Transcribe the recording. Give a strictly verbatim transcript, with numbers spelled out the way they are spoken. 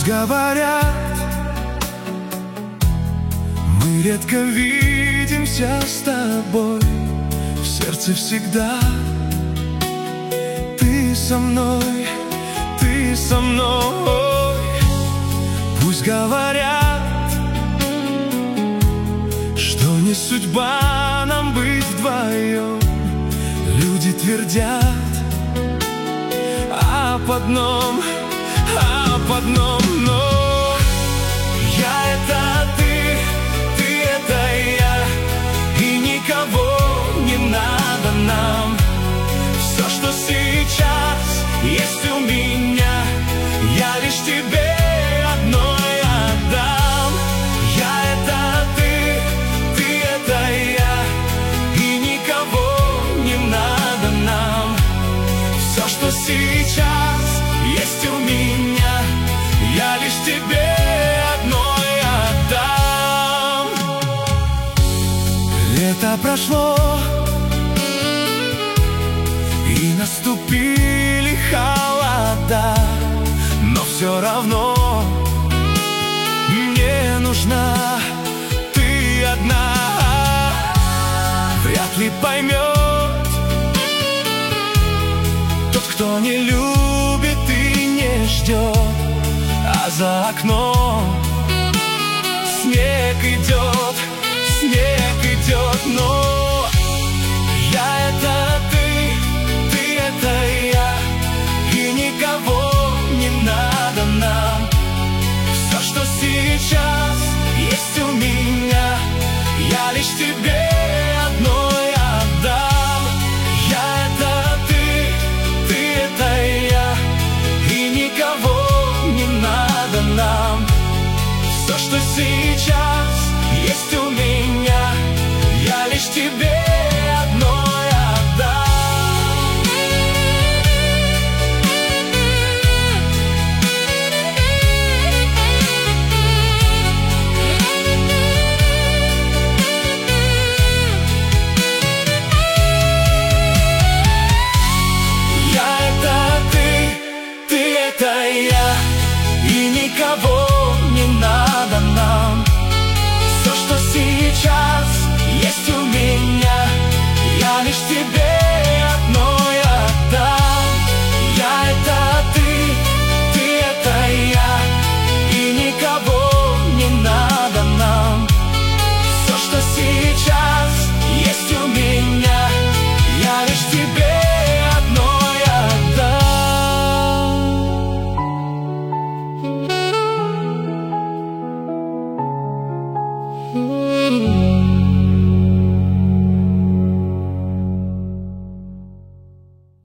говорят, мы редко видимся с тобой, в сердце всегда ты со мной, ты со мной. Пусть говорят, что не судьба нам быть вдвоем, люди твердят, а под дном, а под дном, но я — это ты, ты — это я, и никого не надо нам. Все, что сейчас есть у меня, я лишь тебе одной отдам. Я — это ты, ты — это я, и никого не надо нам. Все, что сейчас есть у меня, я лишь тебе одной отдам. Лето прошло, и наступили холода, но все равно мне нужна ты одна. Вряд ли поймет тот, кто не любит и не ждет, а за окном снег идет, снег идет, но